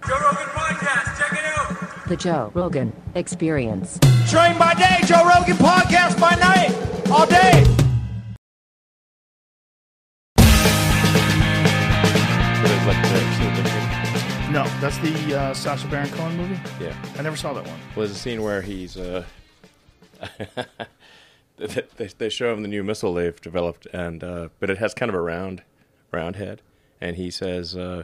Joe Rogan Podcast, check it out. The Joe Rogan Experience. Train by day, Joe Rogan Podcast by night, all day. No, that's the Sacha Baron Cohen movie? Yeah. I never saw that one. Well, there's a scene where he's... they show him the new missile they've developed, and but it has kind of a round head. And he says,